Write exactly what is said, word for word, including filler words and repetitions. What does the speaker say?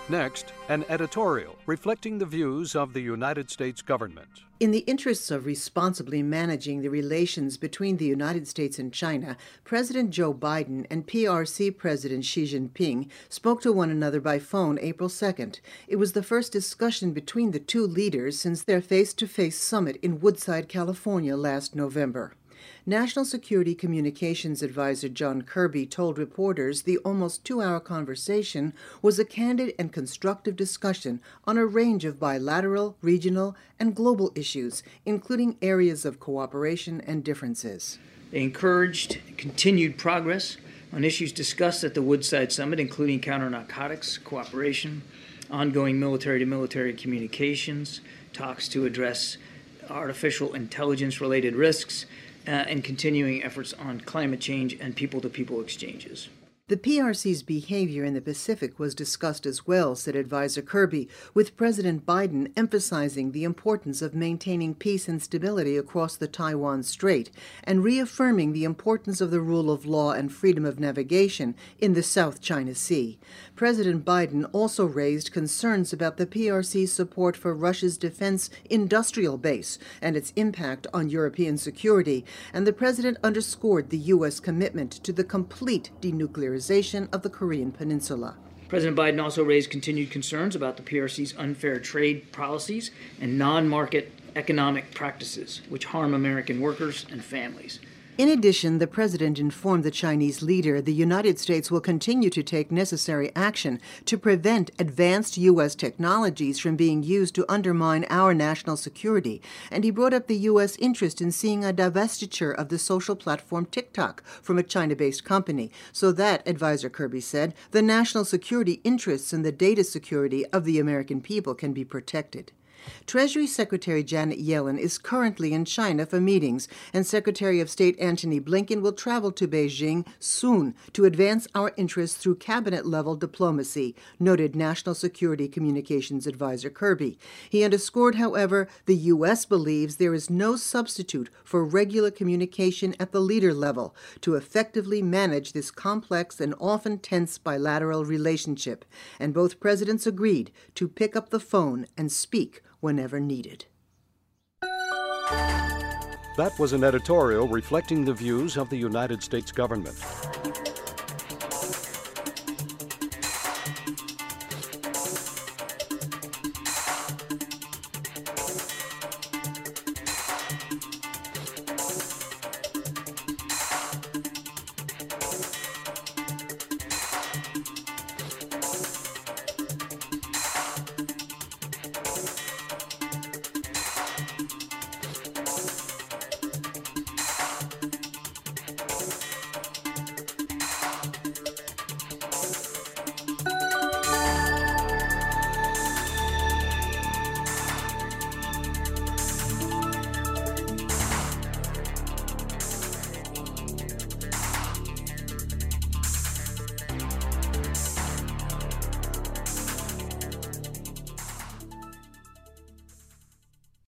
Next, an editorial reflecting the views of the United States government. In the interests of responsibly managing the relations between the United States and China, President Joe Biden and P R C President Xi Jinping spoke to one another by phone April second. It was the first discussion between the two leaders since their face-to-face summit in Woodside, California last November. National Security Communications Advisor John Kirby told reporters the almost two-hour conversation was a candid and constructive discussion on a range of bilateral, regional, and global issues, including areas of cooperation and differences. They encouraged continued progress on issues discussed at the Woodside Summit, including counter-narcotics, cooperation, ongoing military-to-military communications, talks to address artificial intelligence-related risks, Uh, and continuing efforts on climate change and people-to-people exchanges. The P R C's behavior in the Pacific was discussed as well, said Advisor Kirby, with President Biden emphasizing the importance of maintaining peace and stability across the Taiwan Strait and reaffirming the importance of the rule of law and freedom of navigation in the South China Sea. President Biden also raised concerns about the P R C's support for Russia's defense industrial base and its impact on European security, and the president underscored the U S commitment to the complete denuclearization of the Korean Peninsula. President Biden also raised continued concerns about the P R C's unfair trade policies and non-market economic practices, which harm American workers and families. In addition, the president informed the Chinese leader the United States will continue to take necessary action to prevent advanced U S technologies from being used to undermine our national security, and he brought up the U S interest in seeing a divestiture of the social platform TikTok from a China-based company, so that, Advisor Kirby said, the national security interests and the data security of the American people can be protected. Treasury Secretary Janet Yellen is currently in China for meetings, and Secretary of State Antony Blinken will travel to Beijing soon to advance our interests through cabinet-level diplomacy, noted National Security Communications Advisor Kirby. He underscored, however, the U S believes there is no substitute for regular communication at the leader level to effectively manage this complex and often tense bilateral relationship, and both presidents agreed to pick up the phone and speak whenever needed. That was an editorial reflecting the views of the United States government.